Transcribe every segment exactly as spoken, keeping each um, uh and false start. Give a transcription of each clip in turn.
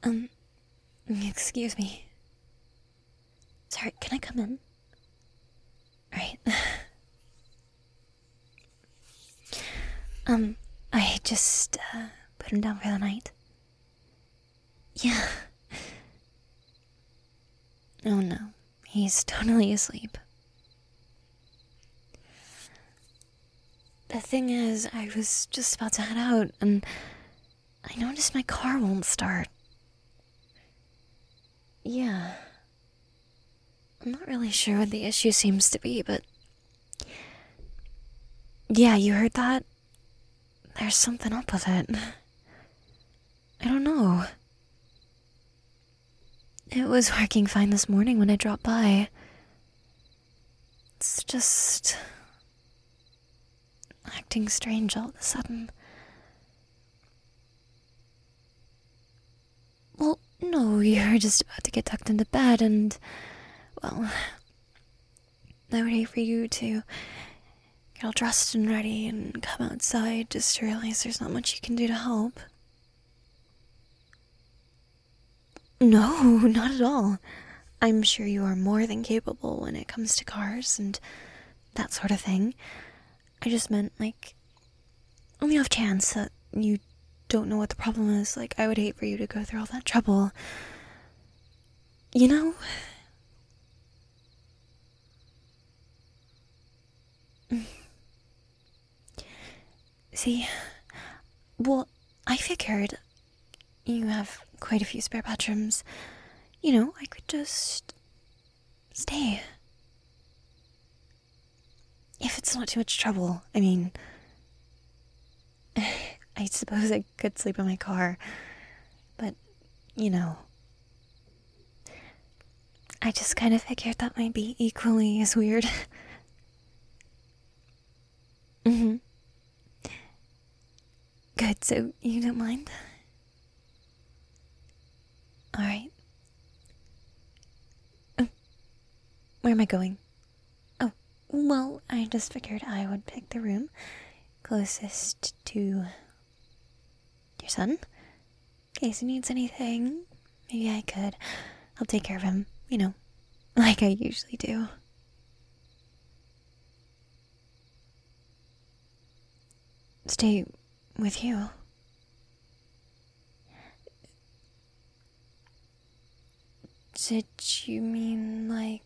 Um, excuse me. Sorry, can I come in? Right. um, I just, uh, put him down for the night. Yeah. Oh no, he's totally asleep. The thing is, I was just about to head out, and I noticed my car won't start. Yeah. I'm not really sure what the issue seems to be, but... Yeah, you heard that? There's something up with it. I don't know. It was working fine this morning when I dropped by. It's just... acting strange all of a sudden. Well, no, you're just about to get tucked into bed and... well... I would hate for you to get all dressed and ready and come outside just to realize there's not much you can do to help. No, not at all. I'm sure you are more than capable when it comes to cars and that sort of thing. I just meant, like, on the off chance that you don't know what the problem is, like, I would hate for you to go through all that trouble. You know? See, well, I figured you have quite a few spare bedrooms. You know, I could just stay. If it's not too much trouble, I mean, I suppose I could sleep in my car, but, you know, I just kind of figured that might be equally as weird. Mm-hmm. Good, so you don't mind? Alright. Oh, where am I going? Oh, well, I just figured I would pick the room closest to your son. In case he needs anything, maybe I could. I'll take care of him, you know, like I usually do. Stay with you. Did you mean, like...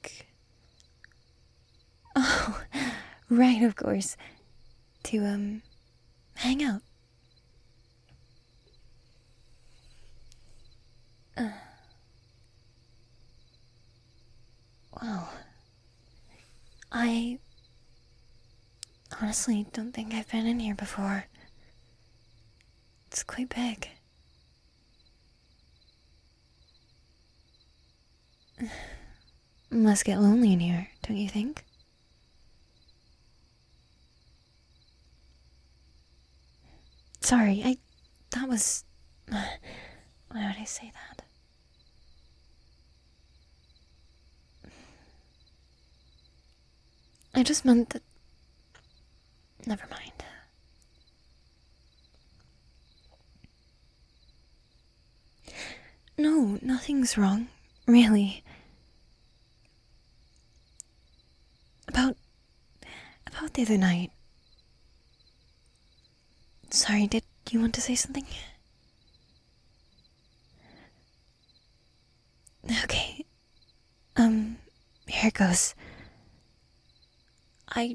Oh, right, of course. To, um, hang out. Uh. Wow. I honestly don't think I've been in here before. It's quite big. Must get lonely in here, don't you think? Sorry, I... that was... Why would I say that? I just meant that... Never mind. No, nothing's wrong. Really. About... About the other night. Sorry, did you want to say something? Okay. Um, here it goes. I...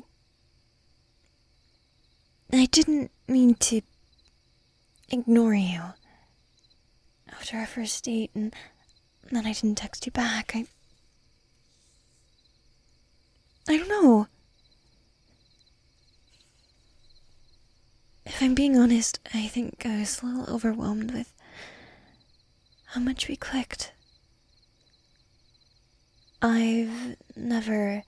I didn't mean to ignore you. After our first date, and then I didn't text you back, I... I don't know. If I'm being honest, I think I was a little overwhelmed with how much we clicked. I've never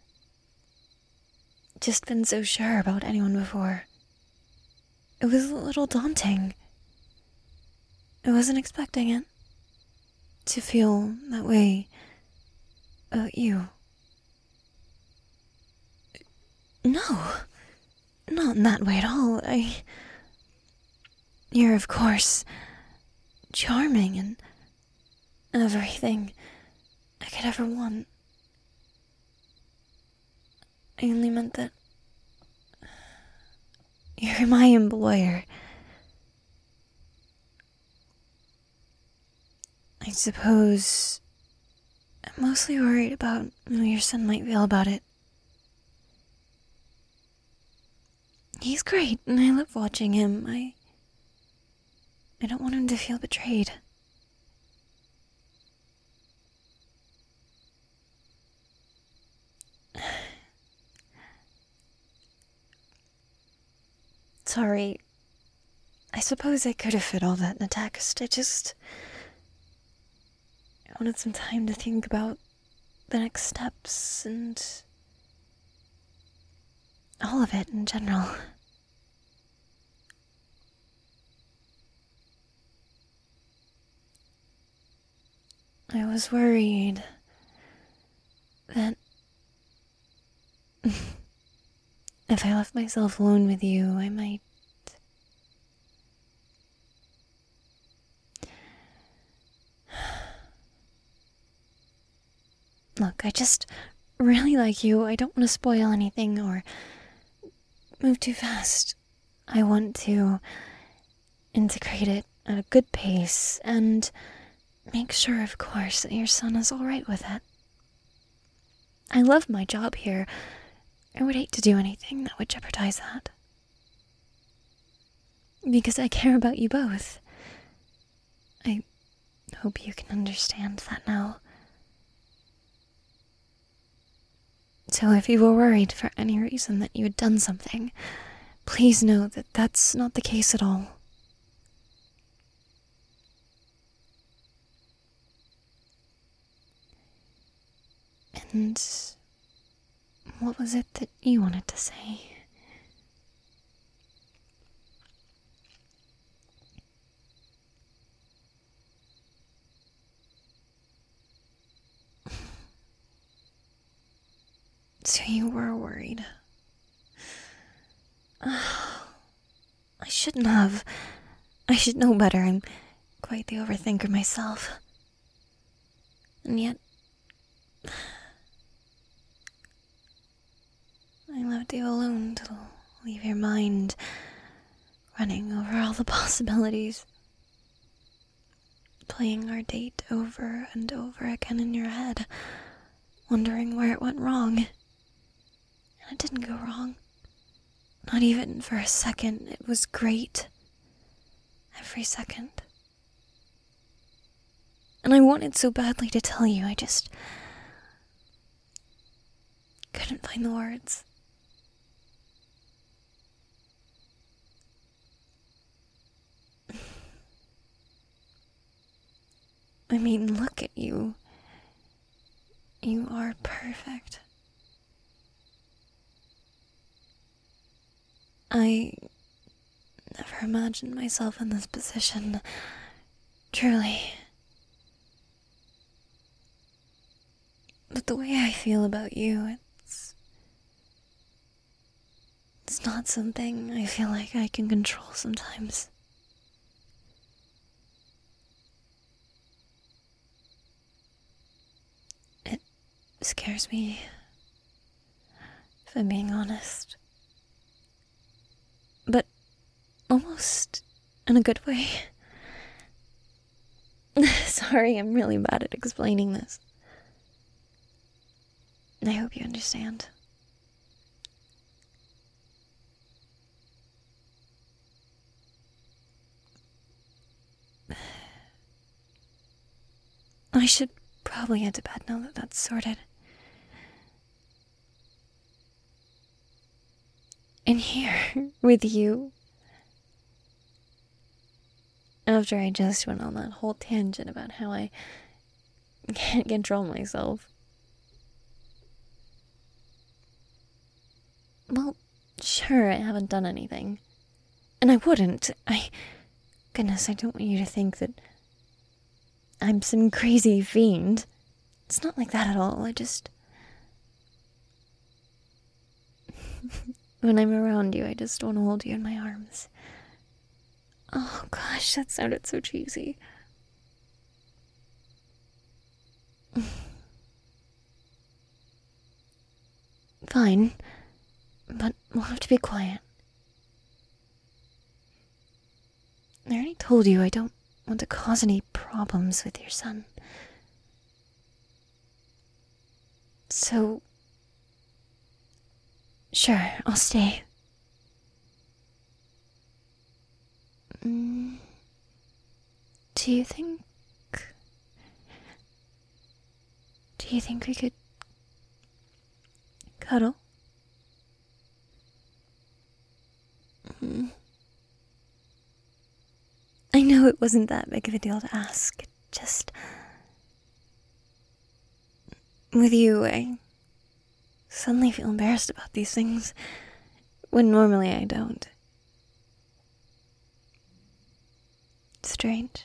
just been so sure about anyone before. It was a little daunting. I wasn't expecting it. To feel that way about you. No, not in that way at all. I... You're, of course, charming and everything I could ever want. I only meant that you're my employer. I suppose I'm mostly worried about how your son might feel about it. He's great, and I love watching him. I... I don't want him to feel betrayed. Sorry. I suppose I could have fit all that in a text. I just... I wanted some time to think about the next steps and... all of it in general. I was worried that if I left myself alone with you, I might... Look, I just really like you. I don't want to spoil anything or move too fast. I want to integrate it at a good pace and make sure, of course, that your son is all right with it. I love my job here. I would hate to do anything that would jeopardize that. Because I care about you both. I hope you can understand that now. So if you were worried for any reason that you had done something, please know that that's not the case at all. And what was it that you wanted to say? So you were worried. Oh, I shouldn't have. I should know better. I'm quite the overthinker myself. And yet... I left you alone to leave your mind running over all the possibilities. Playing our date over and over again in your head, wondering where it went wrong. And it didn't go wrong. Not even for a second. It was great. Every second. And I wanted so badly to tell you, I just couldn't find the words. I mean, look at you. You are perfect. I never imagined myself in this position, truly. But the way I feel about you, it's... It's not something I feel like I can control sometimes. It scares me, if I'm being honest. But almost in a good way. Sorry, I'm really bad at explaining this. I hope you understand. I should probably head to bed now that that's sorted. In here, with you. After I just went on that whole tangent about how I can't control myself. Well, sure, I haven't done anything. And I wouldn't. I... Goodness, I don't want you to think that I'm some crazy fiend. It's not like that at all. I just... When I'm around you, I just want to hold you in my arms. Oh gosh, that sounded so cheesy. Fine, but we'll have to be quiet. I already told you I don't want to cause any problems with your son. So, sure, I'll stay. Mm, do you think... Do you think we could cuddle? Mm. I know it wasn't that big of a deal to ask. It just... With you, I suddenly feel embarrassed about these things, when normally I don't. Strange.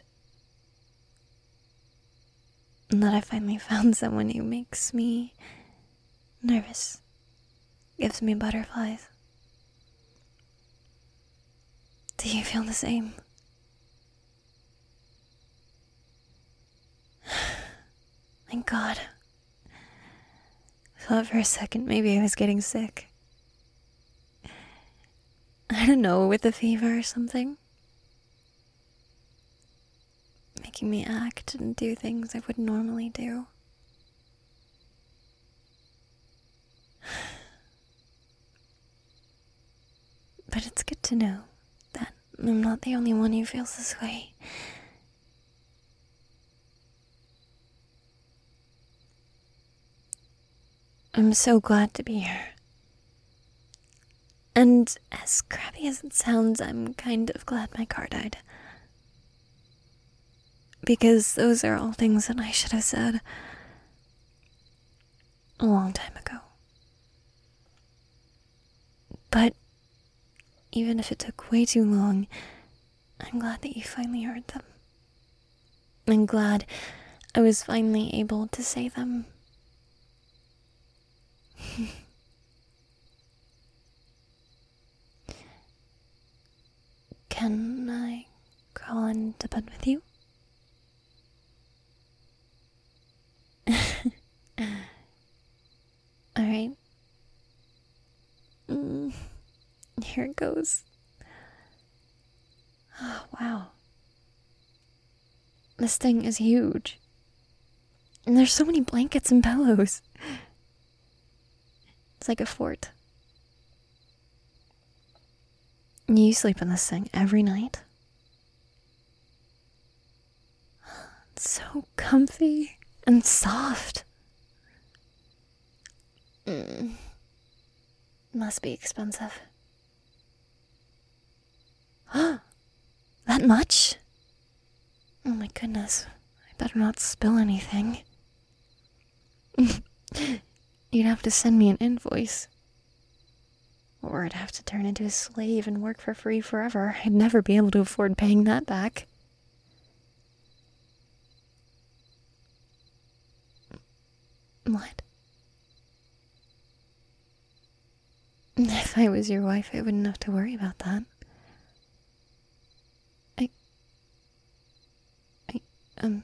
And that I finally found someone who makes me nervous, gives me butterflies. Do you feel the same? Thank God. I thought for a second maybe I was getting sick. I don't know, with a fever or something. Making me act and do things I would normally do. But it's good to know that I'm not the only one who feels this way. I'm so glad to be here. And as crappy as it sounds, I'm kind of glad my car died. Because those are all things that I should have said a long time ago. But even if it took way too long, I'm glad that you finally heard them. I'm glad I was finally able to say them. Can I crawl into bed with you? Alright. Mm, here it goes. Oh, wow. This thing is huge. And there's so many blankets and pillows. It's like a fort. You sleep in this thing every night? It's so comfy and soft. Mm. Must be expensive. That much? Oh my goodness. I better not spill anything. You'd have to send me an invoice. Or I'd have to turn into a slave and work for free forever. I'd never be able to afford paying that back. What? If I was your wife, I wouldn't have to worry about that. I... I... um...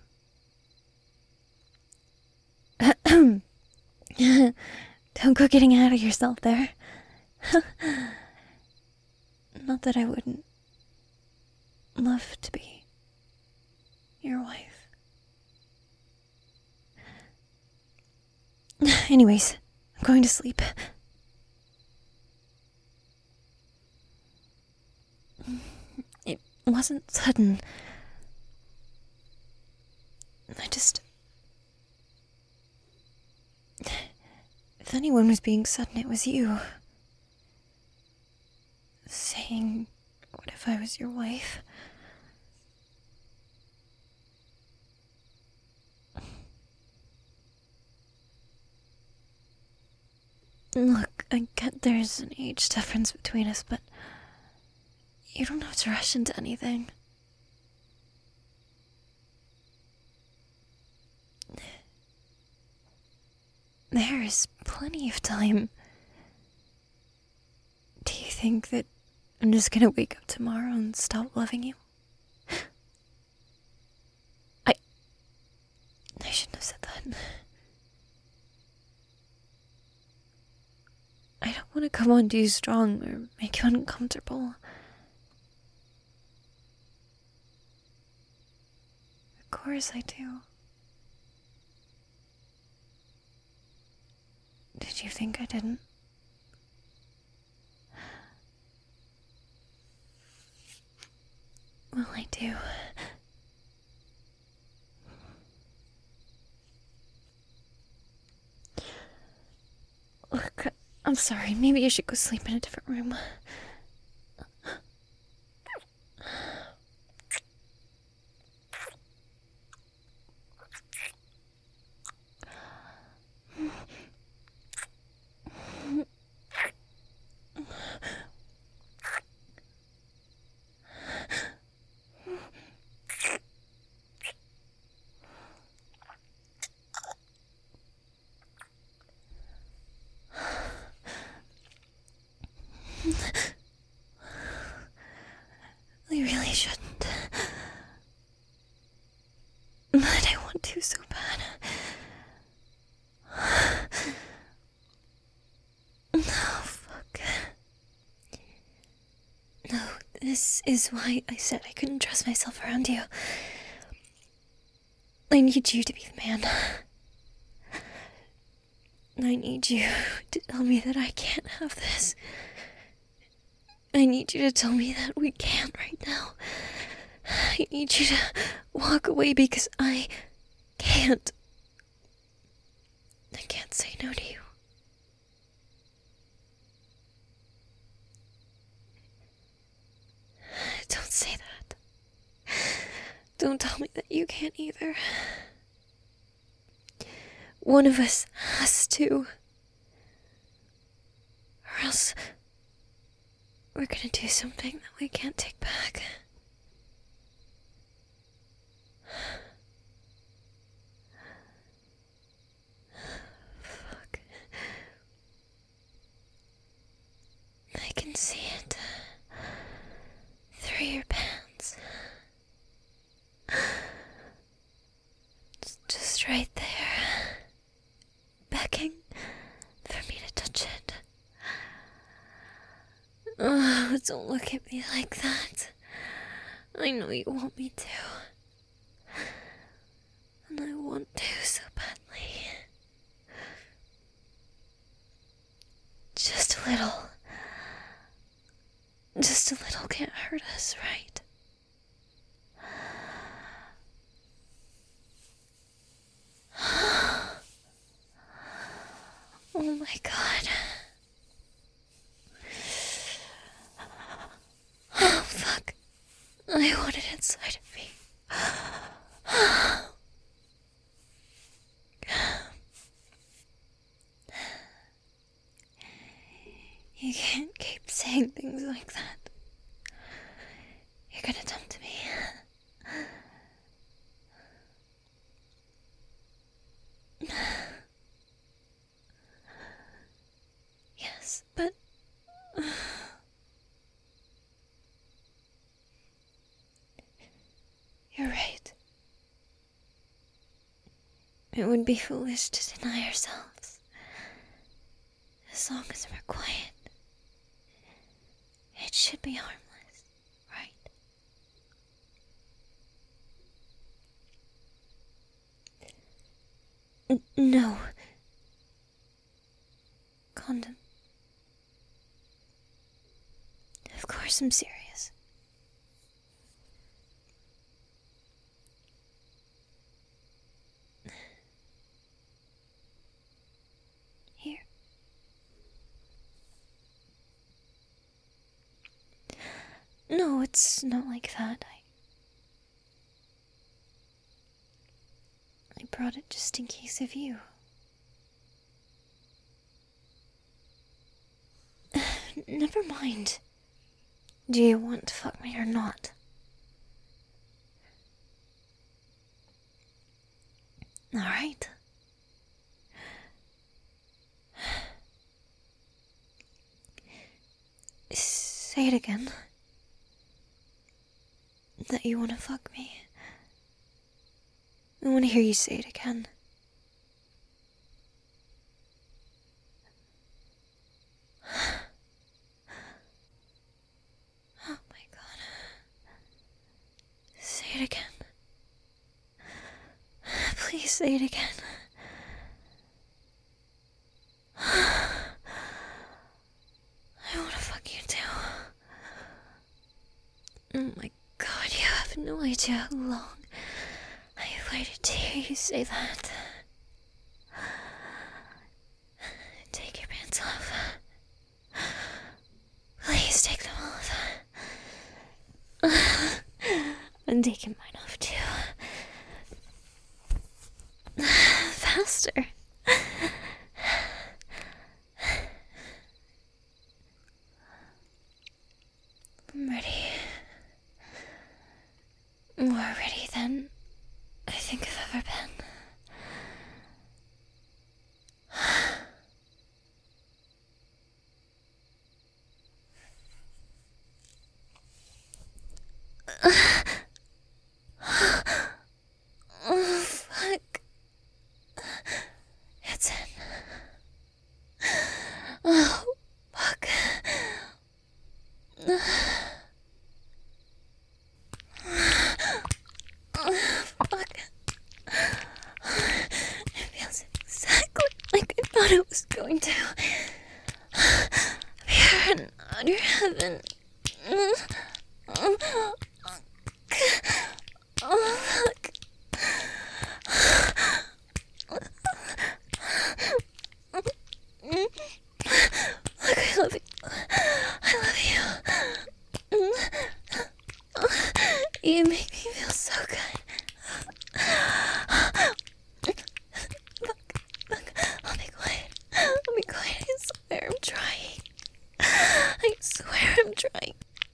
Don't go getting out of yourself there. Not that I wouldn't love to be your wife. Anyways, I'm going to sleep. It wasn't sudden. I just... If anyone was being sudden, it was you. Saying, what if I was your wife? Look, I get there's an age difference between us, but you don't have to rush into anything. There is plenty of time. Do you think that I'm just gonna wake up tomorrow and stop loving you? I... I shouldn't have said that. I don't want to come on too strong or make you uncomfortable. Of course I do. Did you think I didn't? Well, I do. Look, I'm sorry. Maybe I should go sleep in a different room. We really shouldn't. But I want to so bad. Oh, fuck. No, this is why I said I couldn't trust myself around you. I need you to be the man. I need you to tell me that I can't have this. I need you to tell me that we can't right now. I need you to walk away because I can't. I can't say no to you. Don't say that. Don't tell me that you can't either. One of us has to. Or else we're gonna do something that we can't take back. Fuck. I can see it through your pants. It's just right there, begging for me to touch it. Oh, don't look at me like that. I know you want me to. And I want to so badly. Just a little. Just a little can't hurt us, right? Oh my god. Oh, fuck. I want it inside of me. You can't keep saying things like that. You're gonna tempt me. Yes, but... You're right. It would be foolish to deny ourselves. As long as we're quiet, it should be harmless, right? N- no. Condom. Of course I'm serious. Here. No, it's not like that. I... I brought it just in case of you. Never mind. Do you want to fuck me or not? Alright. Say it again. That you want to fuck me. I want to hear you say it again. it again. Please say it again. I wanna fuck you too. Oh my god, you have no idea how long I have waited to hear you say that. Take your pants off. Please take them off. I'm taking mine off too. Faster. I'm ready. More ready than I think I've ever been. Oh, fuck. It's in. Oh, fuck. Oh, fuck. It feels exactly like I thought it was going to. Pure and utter heaven. Oh, fuck. Look, I love you. I love you. You make me feel so good. Fuck, fuck. I'll be quiet. I'll be quiet. I swear I'm trying. I swear I'm trying.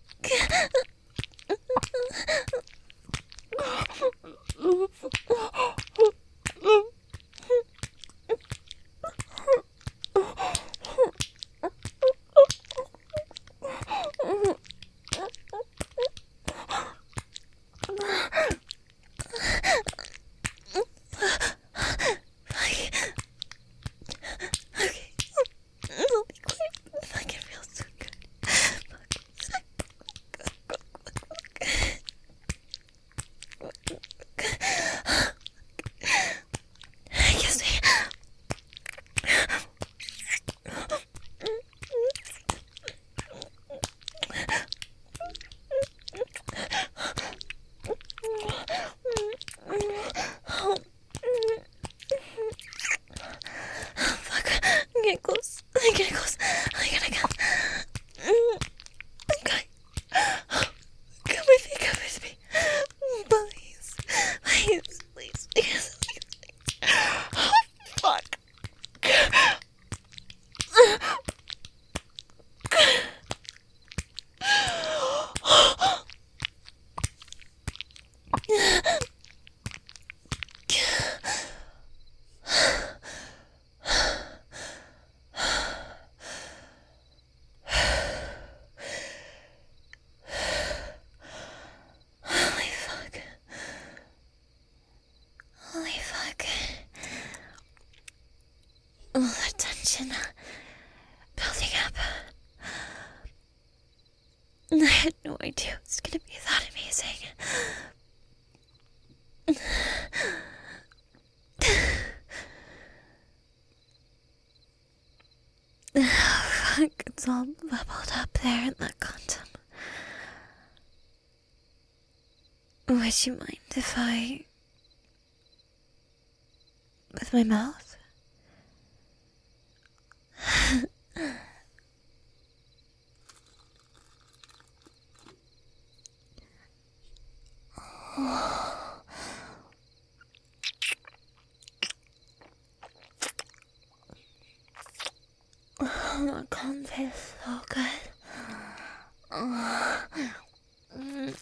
Get close. I get close. I gotta come. Okay. Come with me. Come with me. Please. Please. Please. Please. Please. Oh, fuck. Holy fuck. All the tension building up. I had no idea it was gonna be that amazing. Oh, fuck, it's all bubbled up there in that condom. Would you mind if I... with my mouth? Oh, that condom tastes so good. Oh. Mm.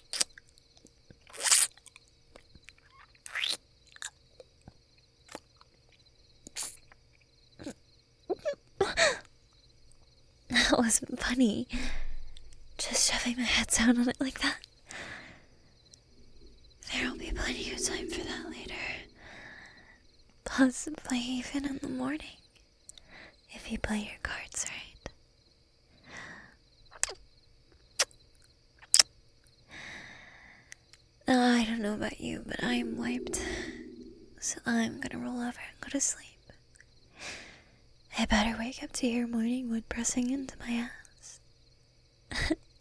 That wasn't funny. Just shoving my head down on it like that. There'll be plenty of time for that later. Possibly even in the morning. If you play your cards right. don't know about you, but I'm wiped. So I'm gonna roll over and go to sleep. I better wake up to hear morning wood pressing into my ass.